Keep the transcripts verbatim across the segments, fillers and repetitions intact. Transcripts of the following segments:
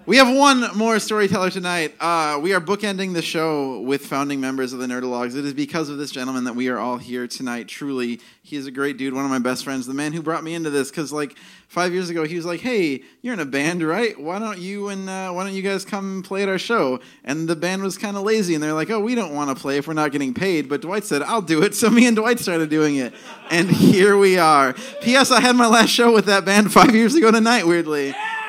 We have one more storyteller tonight. Uh, we are bookending the show with founding members of the Nerdologues. It is because of this gentleman that we are all here tonight. Truly, he is a great dude, one of my best friends, the man who brought me into this. Because like five years ago, he was like, "Hey, you're in a band, right? Why don't you and uh, why don't you guys come play at our show?" And the band was kind of lazy, and they're like, "Oh, we don't want to play if we're not getting paid." But Dwight said, "I'll do it." So me and Dwight started doing it, and here we are. P S. I had my last show with that band five years ago tonight. Weirdly.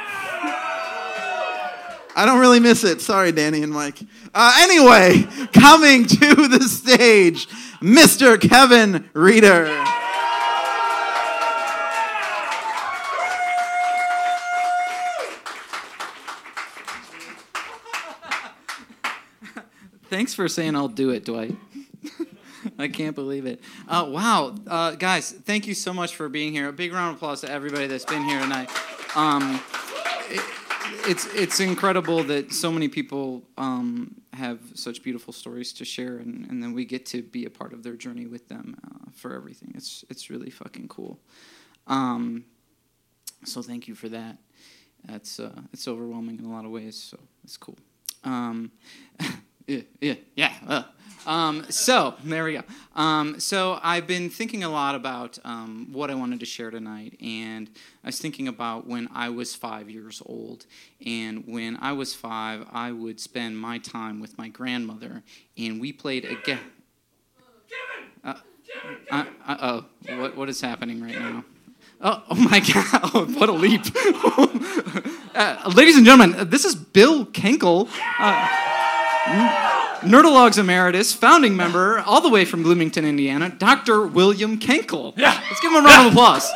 I don't really miss it. Sorry, Danny and Mike. Uh, anyway, coming to the stage, Mister Kevin Reeder. Thanks for saying I'll do it, Dwight. I can't believe it. Uh, wow. Uh, guys, thank you so much for being here. A big round of applause to everybody that's been here tonight. Um, it, It's it's incredible that so many people um, have such beautiful stories to share, and, and then we get to be a part of their journey with them uh, for everything. It's it's really fucking cool. Um, so thank you for that. That's uh, it's overwhelming in a lot of ways. So it's cool. Um, yeah yeah yeah. Uh. Um, so there we go. Um, so I've been thinking a lot about um, what I wanted to share tonight, and I was thinking about when I was five years old. And when I was five, I would spend my time with my grandmother, and we played a game. Uh, uh, uh oh, what what is happening right now? Oh, oh my God! Oh, what a leap! uh, ladies and gentlemen, this is Bill Kenkel. Uh, Nerdologues Emeritus, founding member, all the way from Bloomington, Indiana, Doctor William Kenkel. Yeah. Let's give him a round yeah. of applause.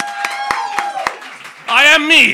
I am me.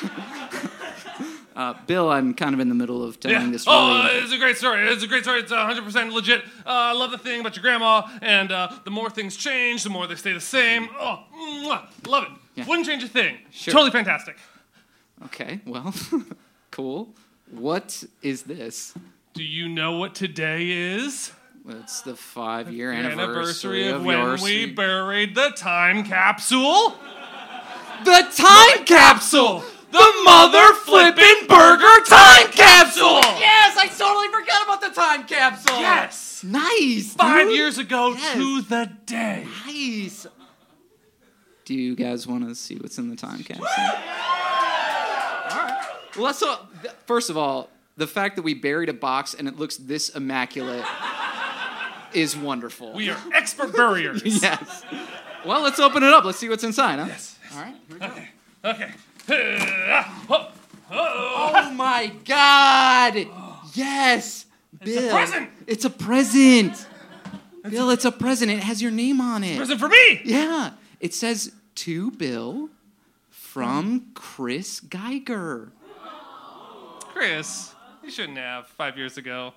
Uh, Bill, I'm kind of in the middle of telling yeah. this really... Oh, uh, it's a great story. It's a great story. It's uh, one hundred percent legit. Uh, I love the thing about your grandma, and uh, the more things change, the more they stay the same. Oh, mwah, love it. Yeah. Wouldn't change a thing. Sure. Totally fantastic. Okay, well, cool. What is this? Do you know what today is? It's the five-year anniversary, anniversary of, of when yours. we buried the time capsule. The time capsule! The mother-flippin' burger time capsule! Yes, I totally forgot about the time capsule! Yes! Nice, Five dude. years ago yes. to the day. Nice. Do you guys want to see what's in the time capsule? All right. Well, let's so, first of all, the fact that we buried a box and it looks this immaculate is wonderful. We are expert buriers. Yes. Well, let's open it up. Let's see what's inside, huh? Yes. All right. Here we go. Okay. Okay. Oh, oh my God! Yes, Bill. It's a present. It's a present. Bill, it's a present. It has your name on it. Present for me. Yeah. It says to Bill from Chris Geiger. Chris, you shouldn't have five years ago.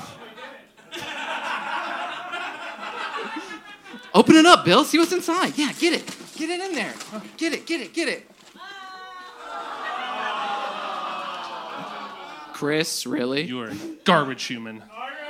Open it up, Bill. See what's inside. Yeah, get it. Get it in there. Get it, get it, get it. Chris, really? You are a garbage human.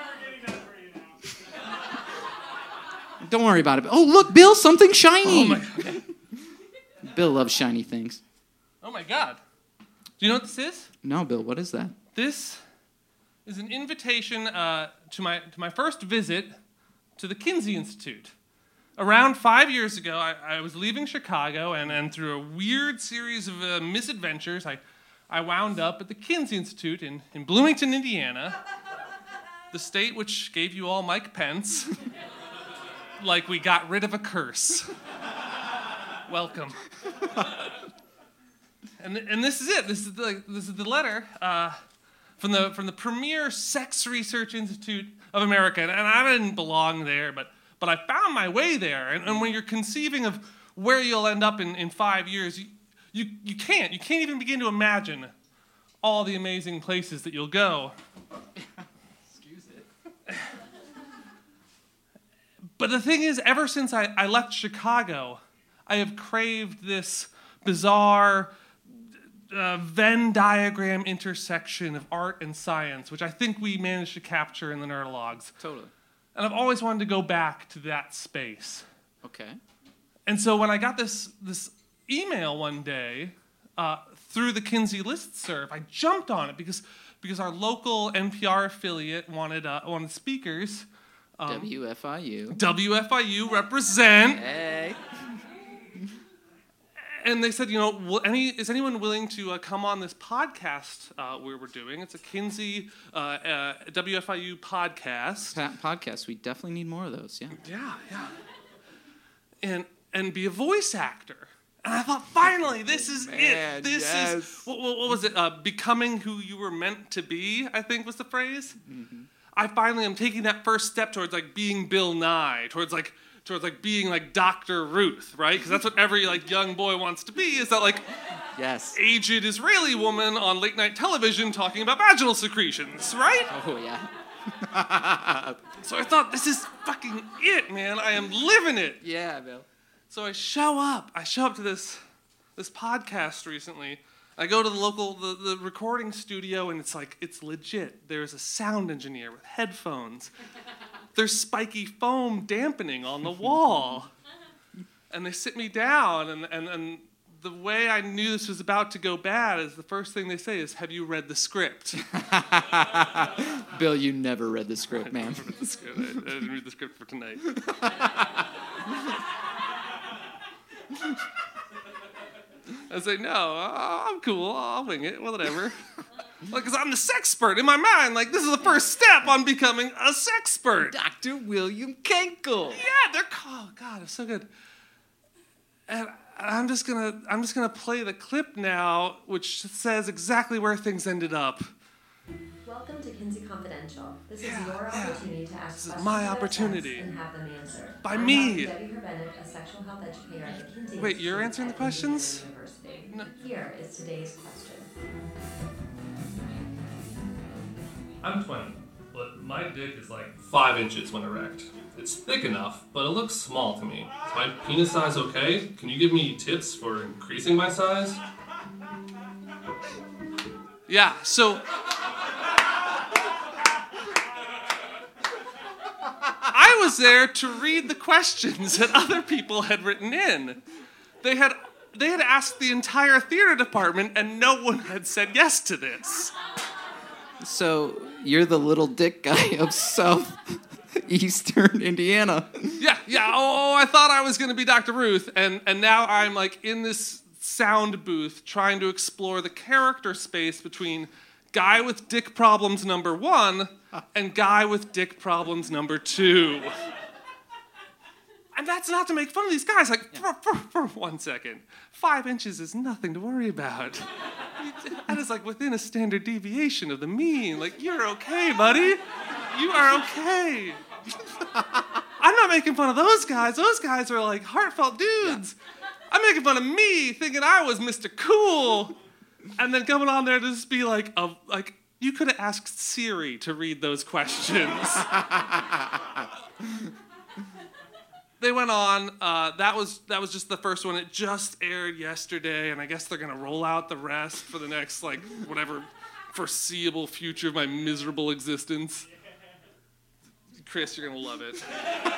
Don't worry about it. Oh, look, Bill, something shiny. Oh, my God. Bill loves shiny things. Oh, my God. Do you know what this is? No, Bill, what is that? This is an invitation uh, to my to my first visit to the Kinsey Institute. Around five years ago, I, I was leaving Chicago, and, and through a weird series of uh, misadventures, I, I wound up at the Kinsey Institute in, in Bloomington, Indiana, the state which gave you all Mike Pence, like we got rid of a curse. Welcome. And and this is it. This is the this is the letter uh, from the from the premier sex research institute of America, and, and I didn't belong there, but but I found my way there. And, and when you're conceiving of where you'll end up in, in five years, you, you you can't you can't even begin to imagine all the amazing places that you'll go. Excuse it. But the thing is, ever since I, I left Chicago, I have craved this bizarre uh, Venn diagram intersection of art and science, which I think we managed to capture in the Nerdologues. Totally. And I've always wanted to go back to that space. Okay. And so when I got this this email one day, uh, through the Kinsey listserv. I jumped on it because because our local N P R affiliate wanted uh, wanted speakers. Um, W F I U. W F I U represent. Hey. And they said, you know, will any is anyone willing to uh, come on this podcast uh, we we're doing? It's a Kinsey uh, uh, W F I U podcast. Pa- podcasts, we definitely need more of those, yeah. Yeah, yeah. And and be a voice actor. And I thought, finally, this is Man, it. This yes. is, what, what was it? Uh, becoming who you were meant to be, I think was the phrase. Mm-hmm. I finally am taking that first step towards like being Bill Nye, towards like towards like being like Doctor Ruth, right? Because that's what every like young boy wants to be, is that like yes. aged Israeli woman on late night television talking about vaginal secretions, right? Oh, yeah. So I thought, this is fucking it, man. I am living it. Yeah, Bill. So I show up. I show up to this this podcast recently. I go to the local the, the recording studio, and it's like it's legit. There's a sound engineer with headphones. There's spiky foam dampening on the wall. And they sit me down, and, and, and the way I knew this was about to go bad is the first thing they say is, have you read the script? Bill, you never read the script, man. I never read the script. I, I didn't read the script for tonight. I say, no, I'm cool. I'll wing it, whatever. Like, because I'm the sexpert in my mind. Like, this is the first step on becoming a sexpert. Doctor William Kenkel. Yeah, they're oh God, it's so good. And I'm just gonna I'm just gonna play the clip now, which says exactly where things ended up. Welcome to Kinsey Confidential. This Yeah, is your yeah. opportunity to ask This is questions my about opportunity. sex and have them answered. By I'm me. Doctor Debbie Herbenek, a sexual health educator at the Kinsey Wait, you're Institute answering the at questions? Indiana University. No. Here is today's question. I'm twenty, but my dick is like five inches when erect. It's thick enough, but it looks small to me. Is my penis size okay? Can you give me tips for increasing my size? Yeah, so I was there to read the questions that other people had written in. They had they had asked the entire theater department, and no one had said yes to this. So, you're the little dick guy of southeastern Indiana. Yeah, yeah. Oh, I thought I was going to be Doctor Ruth, and, and now I'm like in this sound booth trying to explore the character space between guy with dick problems number one and guy with dick problems number two. And that's not to make fun of these guys. Like, for, for, for one second, five inches is nothing to worry about. That is like within a standard deviation of the mean. Like, you're okay, buddy. You are okay. I'm not making fun of those guys. Those guys are like heartfelt dudes. I'm making fun of me, thinking I was Mister Cool, and then coming on there to just be like, a, like you could have asked Siri to read those questions. They went on. Uh, that was that was just the first one. It just aired yesterday, and I guess they're gonna roll out the rest for the next like whatever foreseeable future of my miserable existence. Chris, you're gonna love it.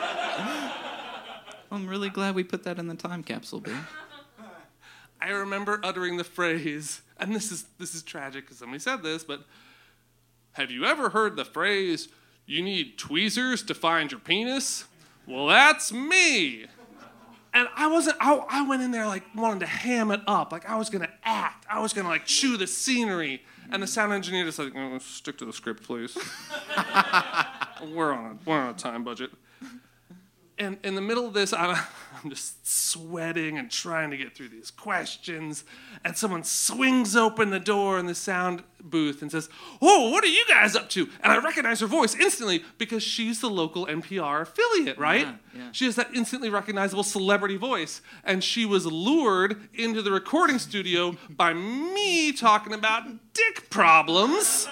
I'm really glad we put that in the time capsule, Bill. I remember uttering the phrase, and this is this is tragic because somebody said this, but have you ever heard the phrase, "You need tweezers to find your penis"? Well, that's me. And I wasn't, I, I went in there like wanting to ham it up. Like I was going to act. I was going to like chew the scenery. And the sound engineer just like, oh, stick to the script, please. we're, on a, we're on a time budget. And in the middle of this, I'm, I'm just sweating and trying to get through these questions. And someone swings open the door in the sound booth and says, "Oh, what are you guys up to?" And I recognize her voice instantly because she's the local N P R affiliate, right? Yeah, yeah. She has that instantly recognizable celebrity voice. And she was lured into the recording studio by me talking about dick problems.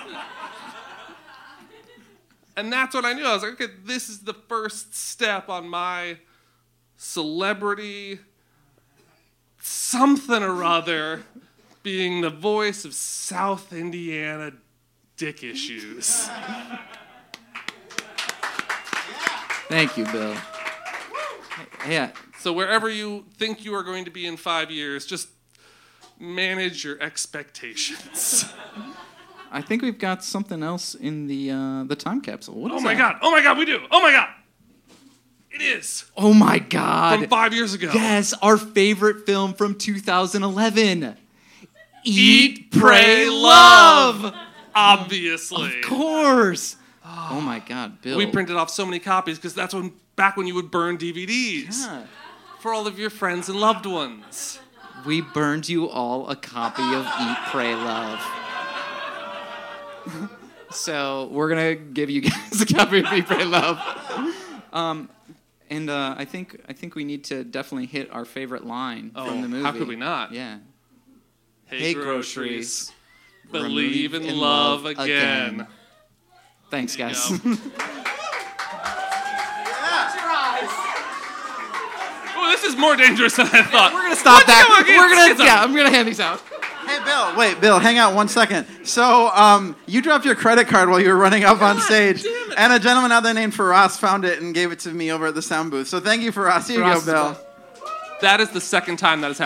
And that's what I knew. I was like, okay, this is the first step on my celebrity something or other being the voice of South Indiana dick issues. Thank you, Bill. Yeah. So wherever you think you are going to be in five years, just manage your expectations. I think we've got something else in the uh, the time capsule. What Oh is my that? god! Oh my god! We do! Oh my god! It is Oh my God! from five years ago. Yes, our favorite film from two thousand eleven. Eat, Pray, Love. Obviously. Of course. Oh my God, Bill. We printed off so many copies because that's when back when you would burn D V Ds Yeah. for all of your friends and loved ones. We burned you all a copy of Eat, Pray, Love. So we're gonna give you guys a copy of Eat, Pray, Love. Um, and uh, I think I think we need to definitely hit our favorite line Oh, from the movie. how could we not? Yeah. Hey, Hey, groceries. groceries. Believe in, in love, love again. again. Thanks, There you guys. go. Oh, this is more dangerous than I thought. We're gonna stop that. Come on, get- We're gonna get some. yeah. I'm gonna hand these out. Hey, Bill. Wait, Bill. Hang out one second. So, um, you dropped your credit card while you were running up on stage, damn it. and a gentleman out there named Faraz found it and gave it to me over at the sound booth. So, thank you, Faraz. Here you Faraz go, is Bill. the That is the second time that has happened.